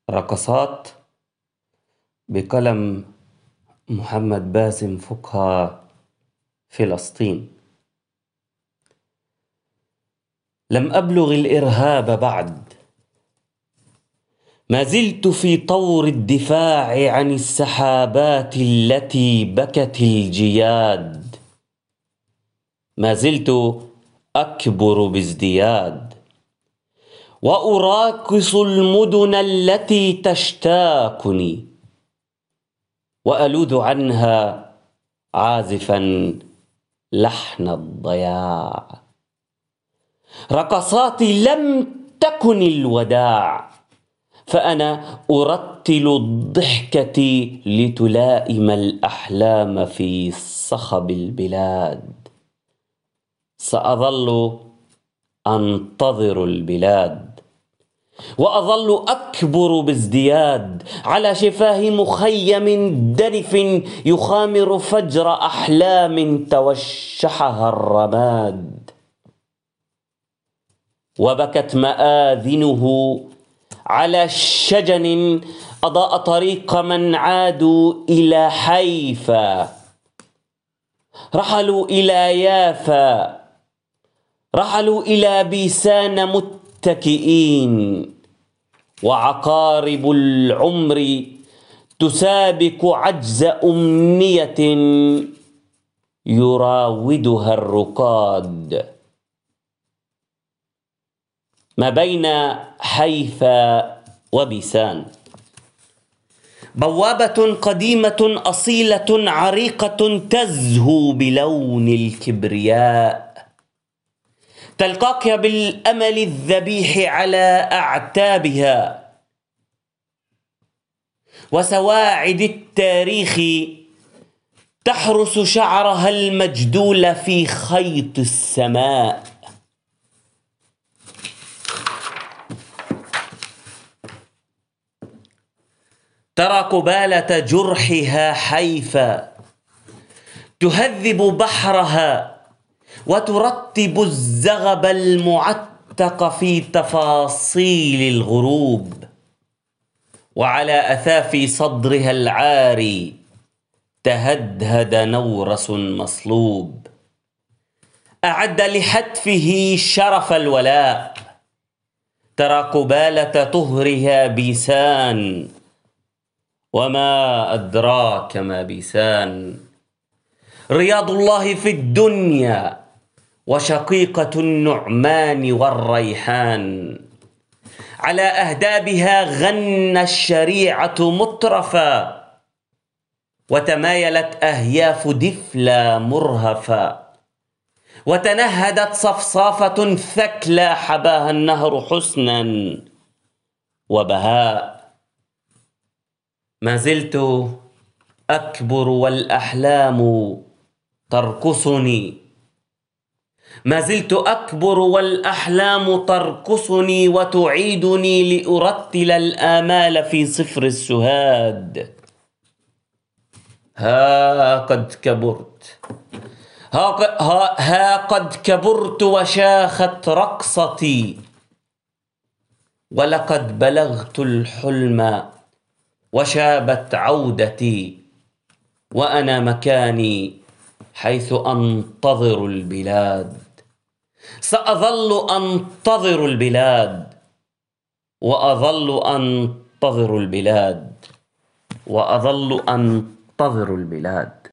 رقصات بقلم محمد باسم فقهة، فلسطين. لم أبلغ الإرهاب بعد، ما زلت في طور الدفاع عن السحابات التي بكت الجياد، ما زلت أكبر بازدياد، وأراقص المدن التي تشتاقني، وألوذ عنها عازفا لحن الضياع. رقصاتي لم تكن الوداع، فأنا أرتل الضحكة لتلائم الأحلام في صخب البلاد. سأظل أنتظر البلاد، وأظل أكبر بازدياد على شفاه مخيم دنف يخامر فجر أحلام توشحها الرماد. وبكت مآذنه على شجن أضاء طريق من عادوا إلى حيفا، رحلوا إلى يافا، رحلوا إلى بيسان متكئين، وعقارب العمر تسابق عجز أمنية يراودها الرقاد. ما بين حيفا وبيسان بوابة قديمة أصيلة عريقة تزهو بلون الكبرياء، تلقاك بالأمل الذبيح على أعتابها، وسواعد التاريخ تحرس شعرها المجدول في خيط السماء. ترى قبالة جرحها حيفا تهذب بحرها، وترتب الزغب المعتق في تفاصيل الغروب، وعلى أثافي صدرها العاري تهدهد نورس مصلوب، أعد لحتفه شرف الولاء. ترى قبالة طهرها بيسان، وما أدراك ما بيسان، رياض الله في الدنيا، وشقيقة النعمان والريحان. على أهدابها غنى الشريعة مطرفا، وتمايلت أهياف دفلا مرهفا، وتنهدت صفصافة ثكلى حباها النهر حسنا وبهاء. ما زلت أكبر والأحلام ترقصني، ما زلت أكبر والأحلام ترقصني، وتعيدني لأرتل الآمال في صفر السهاد. ها قد كبرت، ها قد كبرت وشاخت رقصتي، ولقد بلغت الحلم وشابت عودتي، وأنا مكاني حيث أنتظر البلاد. سأظل أنتظر البلاد، وأظل أنتظر البلاد، وأظل أنتظر البلاد.